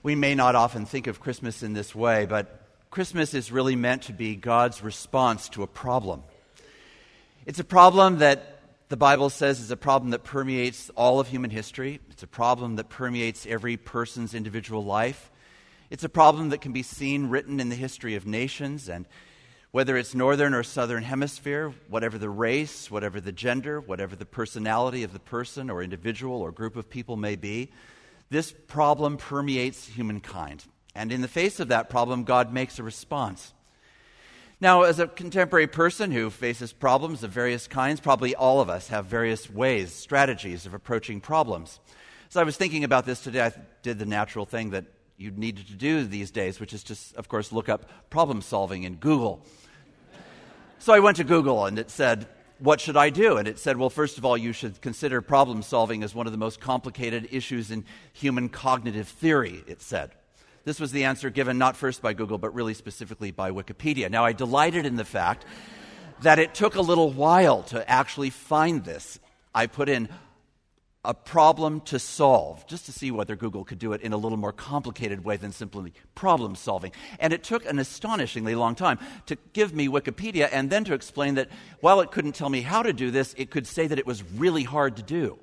We may not often think of Christmas in this way, but Christmas is really meant to be God's response to a problem. It's a problem that the Bible says is a problem that permeates all of human history. It's a problem that permeates every person's individual life. It's a problem that can be seen written in the history of nations, and whether it's northern or southern hemisphere, whatever the race, whatever the gender, whatever the personality of the person or individual or group of people may be, this problem permeates humankind. And in the face of that problem, God makes a response. Now, as a contemporary person who faces problems of various kinds, probably all of us have various ways, strategies of approaching problems. As I was thinking about this today, I did the natural thing that you needed to do these days, which is just, of course, look up problem solving in Google. So I went to Google and it said, what should I do? And it said, well, first of all, you should consider problem solving as one of the most complicated issues in human cognitive theory, it said. This was the answer given not first by Google, but really specifically by Wikipedia. Now, I delighted in the fact that it took a little while to actually find this. I put in a problem to solve, just to see whether Google could do it in a little more complicated way than simply problem solving. And it took an astonishingly long time to give me Wikipedia and then to explain that while it couldn't tell me how to do this, it could say that it was really hard to do.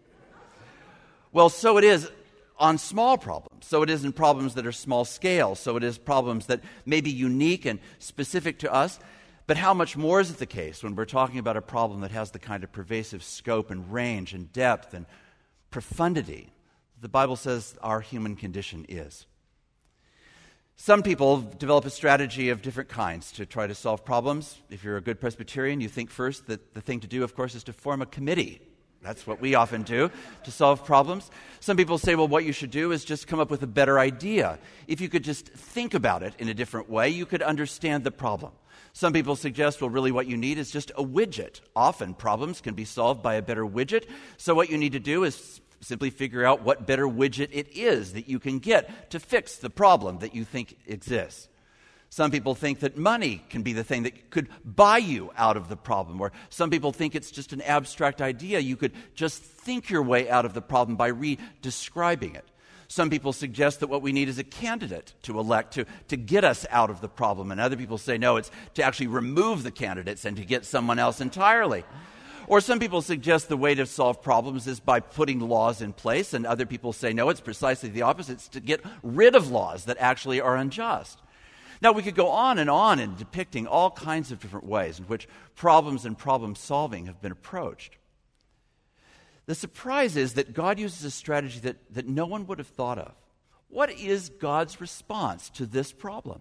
Well, so it is on small problems. So it is in problems that are small scale. So it is problems that may be unique and specific to us. But how much more is it the case when we're talking about a problem that has the kind of pervasive scope and range and depth and profundity the Bible says our human condition is? Some people develop a strategy of different kinds to try to solve problems. If you're a good Presbyterian, you think first that the thing to do, of course, is to form a committee. That's what we often do to solve problems. Some people say, well, what you should do is just come up with a better idea. If you could just think about it in a different way, you could understand the problem. Some people suggest, well, really what you need is just a widget. Often problems can be solved by a better widget. So what you need to do is simply figure out what better widget it is that you can get to fix the problem that you think exists. Some people think that money can be the thing that could buy you out of the problem. Or some people think it's just an abstract idea. You could just think your way out of the problem by re-describing it. Some people suggest that what we need is a candidate to elect to get us out of the problem. And other people say, no, it's to actually remove the candidates and to get someone else entirely. Or some people suggest the way to solve problems is by putting laws in place. And other people say, no, it's precisely the opposite. It's to get rid of laws that actually are unjust. Now, we could go on in depicting all kinds of different ways in which problems and problem solving have been approached. The surprise is that God uses a strategy that no one would have thought of. What is God's response to this problem?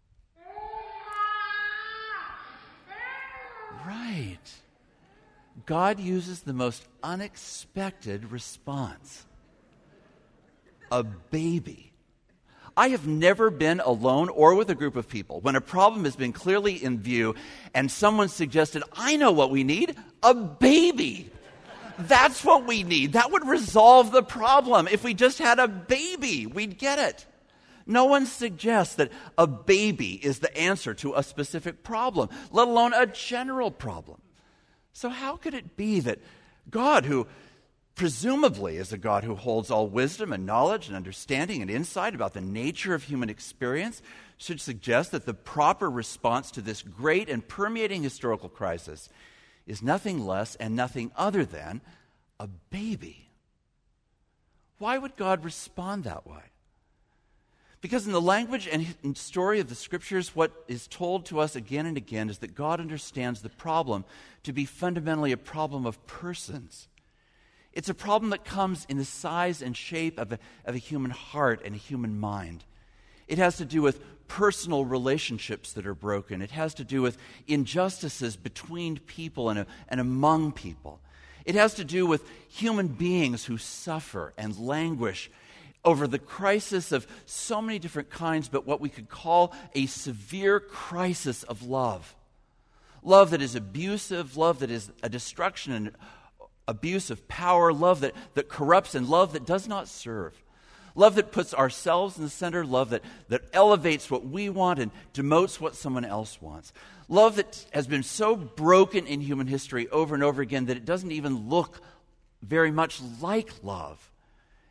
Right. God uses the most unexpected response. A baby. I have never been alone or with a group of people when a problem has been clearly in view and someone suggested, I know what we need, a baby. That's what we need. That would resolve the problem. If we just had a baby, we'd get it. No one suggests that a baby is the answer to a specific problem, let alone a general problem. So how could it be that God, who presumably is a God who holds all wisdom and knowledge and understanding and insight about the nature of human experience, should suggest that the proper response to this great and permeating historical crisis is nothing less and nothing other than a baby? Why would God respond that way? Because in the language and story of the Scriptures, what is told to us again and again is that God understands the problem to be fundamentally a problem of persons. It's a problem that comes in the size and shape of a human heart and a human mind. It has to do with personal relationships that are broken. It has to do with injustices between people and among people. It has to do with human beings who suffer and languish over the crisis of so many different kinds, but what we could call a severe crisis of love. Love that is abusive, love that is a destruction and abuse of power, love that corrupts, and love that does not serve. Love that puts ourselves in the center, love that elevates what we want and demotes what someone else wants. Love that has been so broken in human history over and over again that it doesn't even look very much like love.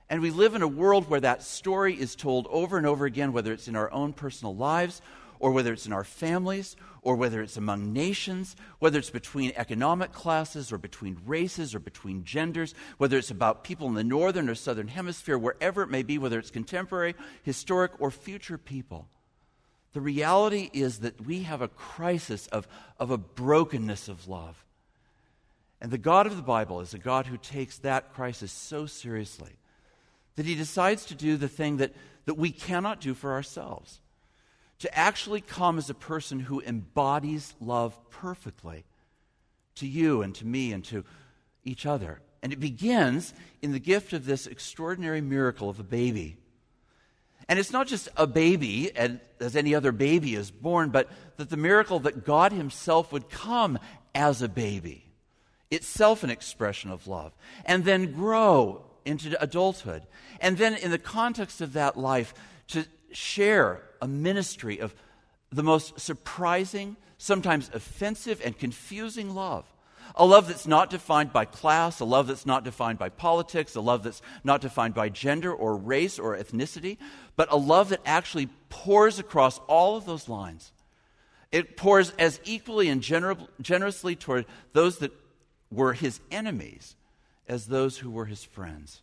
And we live in a world where that story is told over and over again, whether it's in our own personal lives, or whether it's in our families, or whether it's among nations, whether it's between economic classes, or between races, or between genders, whether it's about people in the northern or southern hemisphere, wherever it may be, whether it's contemporary, historic, or future people. The reality is that we have a crisis of a brokenness of love. And the God of the Bible is a God who takes that crisis so seriously that he decides to do the thing that we cannot do for ourselves, to actually come as a person who embodies love perfectly to you and to me and to each other. And it begins in the gift of this extraordinary miracle of a baby. And it's not just a baby, as any other baby is born, but that the miracle that God himself would come as a baby, itself an expression of love, and then grow into adulthood. And then in the context of that life, to share a ministry of the most surprising, sometimes offensive and confusing love. A love that's not defined by class, a love that's not defined by politics, a love that's not defined by gender or race or ethnicity, but a love that actually pours across all of those lines. It pours as equally and generously toward those that were his enemies as those who were his friends.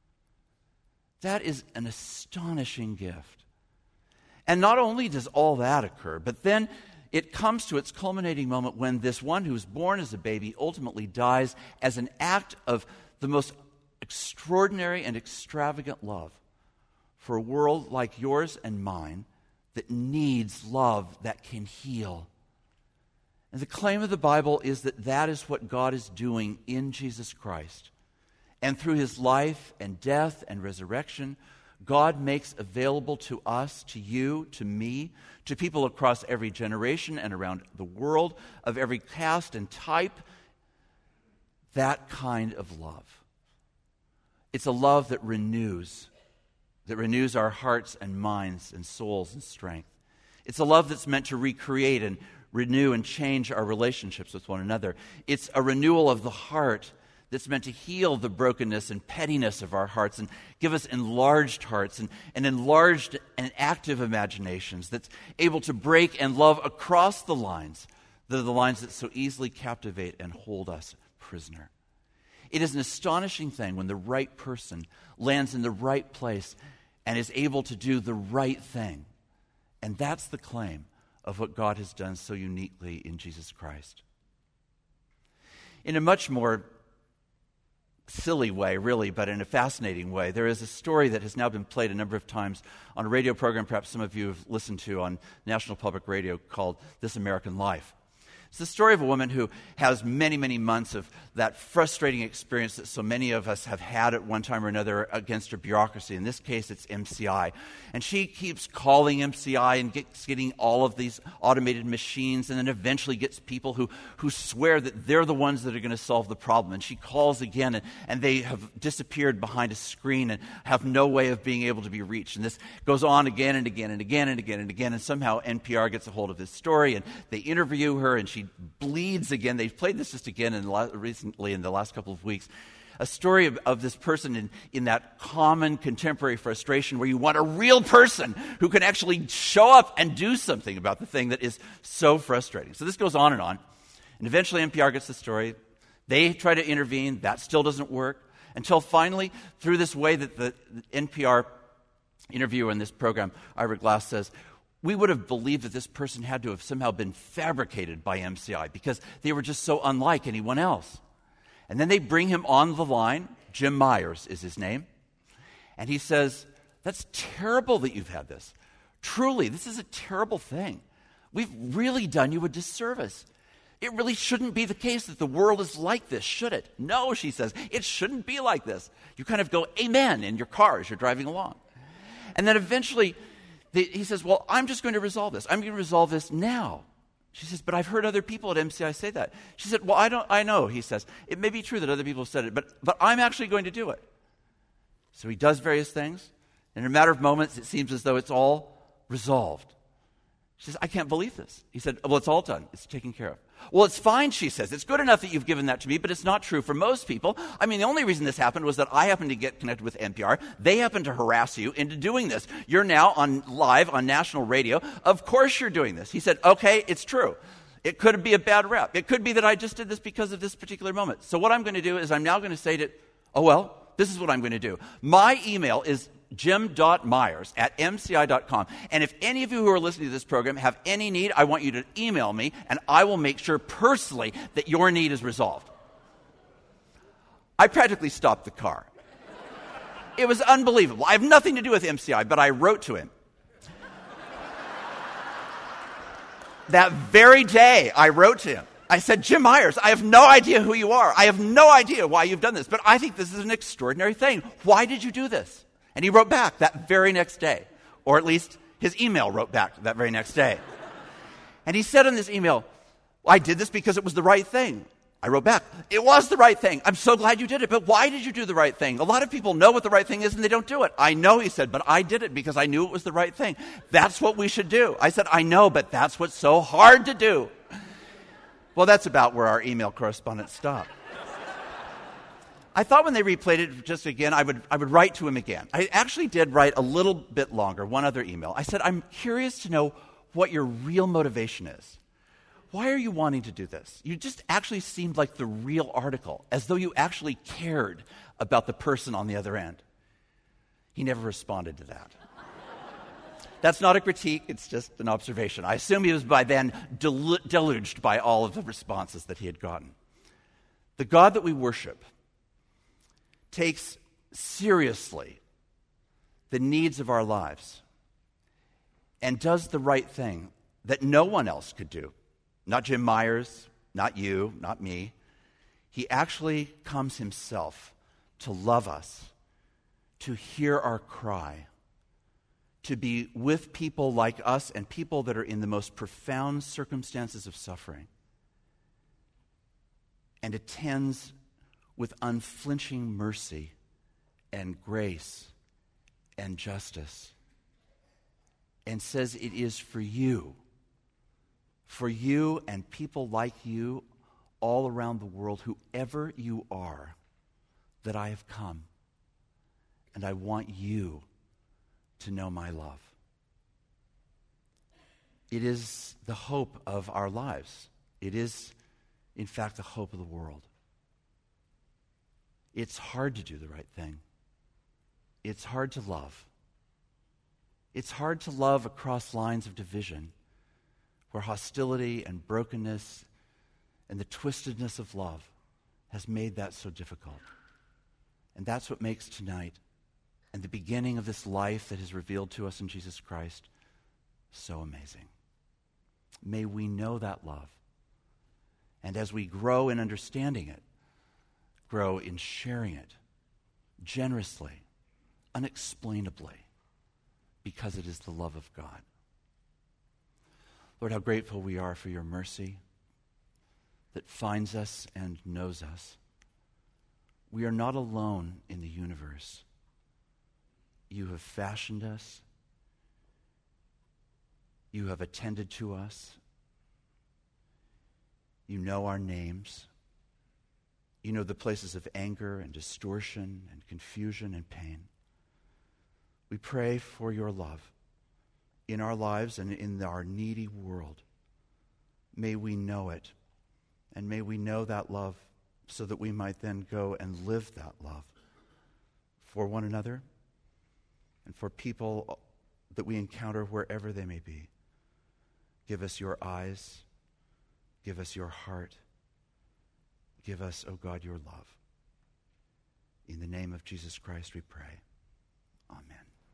That is an astonishing gift. And not only does all that occur, but then it comes to its culminating moment when this one who was born as a baby ultimately dies as an act of the most extraordinary and extravagant love for a world like yours and mine that needs love that can heal. And the claim of the Bible is that that is what God is doing in Jesus Christ. And through his life and death and resurrection, God makes available to us, to you, to me, to people across every generation and around the world, of every caste and type, that kind of love. It's a love that renews our hearts and minds and souls and strength. It's a love that's meant to recreate and renew and change our relationships with one another. It's a renewal of the heart that's meant to heal the brokenness and pettiness of our hearts and give us enlarged hearts and enlarged and active imaginations that's able to break and love across the lines that are the lines that so easily captivate and hold us prisoner. It is an astonishing thing when the right person lands in the right place and is able to do the right thing. And that's the claim of what God has done so uniquely in Jesus Christ. In a much more silly way, really, but in a fascinating way, there is a story that has now been played a number of times on a radio program perhaps some of you have listened to on National Public Radio called This American Life. It's the story of a woman who has many, many months of that frustrating experience that so many of us have had at one time or another against her bureaucracy. In this case, it's MCI. And she keeps calling MCI and getting all of these automated machines, and then eventually gets people who swear that they're the ones that are going to solve the problem. And she calls again, and they have disappeared behind a screen and have no way of being able to be reached. And this goes on again and again and again and again and again. And somehow NPR gets a hold of this story, and they interview her, and she bleeds again. They've played this just again recently in the last couple of weeks. A story of this person in that common contemporary frustration where you want a real person who can actually show up and do something about the thing that is so frustrating. So this goes on. And eventually NPR gets the story. They try to intervene. That still doesn't work. Until finally, through this way that the NPR interviewer in this program, Ira Glass, says, we would have believed that this person had to have somehow been fabricated by MCI because they were just so unlike anyone else. And then they bring him on the line. Jim Myers is his name. And he says, that's terrible that you've had this. Truly, this is a terrible thing. We've really done you a disservice. It really shouldn't be the case that the world is like this, should it? No, she says, it shouldn't be like this. You kind of go, amen, in your car as you're driving along. And then eventually he says, well, I'm just going to resolve this. I'm going to resolve this now. She says, but I've heard other people at MCI say that. She said, well, I know, he says. It may be true that other people have said it, but I'm actually going to do it. So he does various things. In a matter of moments, it seems as though it's all resolved. She says, I can't believe this. He said, well, it's all done. It's taken care of. Well, it's fine, she says. It's good enough that you've given that to me, but it's not true for most people. I mean, the only reason this happened was that I happened to get connected with NPR. They happened to harass you into doing this. You're now live on national radio. Of course you're doing this. He said, okay, it's true. It could be a bad rep. It could be that I just did this because of this particular moment. So what I'm going to do is I'm now going to say to, this is what I'm going to do. My email is jim.myers@mci.com. And if any of you who are listening to this program have any need, I want you to email me, and I will make sure personally that your need is resolved. I practically stopped the car. It was unbelievable. I have nothing to do with MCI, but I wrote to him. That very day, I wrote to him. I said, Jim Myers, I have no idea who you are. I have no idea why you've done this, but I think this is an extraordinary thing. Why did you do this? And he wrote back that very next day, or at least his email wrote back that very next day. And he said in this email, I did this because it was the right thing. I wrote back, it was the right thing. I'm so glad you did it, but why did you do the right thing? A lot of people know what the right thing is and they don't do it. I know, he said, but I did it because I knew it was the right thing. That's what we should do. I said, I know, but that's what's so hard to do. Well, that's about where our email correspondence stopped. I thought when they replayed it just again, I would write to him again. I actually did write a little bit longer, one other email. I said, I'm curious to know what your real motivation is. Why are you wanting to do this? You just actually seemed like the real article, as though you actually cared about the person on the other end. He never responded to that. That's not a critique, it's just an observation. I assume he was by then deluged by all of the responses that he had gotten. The God that we worship takes seriously the needs of our lives and does the right thing that no one else could do. Not Jim Myers, not you, not me. He actually comes himself to love us, to hear our cry, to be with people like us and people that are in the most profound circumstances of suffering, and attends with unflinching mercy and grace and justice, and says it is for you and people like you all around the world, whoever you are, that I have come, and I want you to know my love. It is the hope of our lives. It is, in fact, the hope of the world. It's hard to do the right thing. It's hard to love. It's hard to love across lines of division, where hostility and brokenness and the twistedness of love has made that so difficult. And that's what makes tonight and the beginning of this life that is revealed to us in Jesus Christ so amazing. May we know that love. And as we grow in understanding it, grow in sharing it generously, unexplainably, because it is the love of God. Lord, how grateful we are for your mercy that finds us and knows us. We are not alone in the universe. You have fashioned us. You have attended to us. You know our names. You know the places of anger and distortion and confusion and pain. We pray for your love in our lives and in our needy world. May we know it, and may we know that love so that we might then go and live that love for one another and for people that we encounter wherever they may be. Give us your eyes. Give us your heart. Give us, O God, your love. In the name of Jesus Christ we pray. Amen.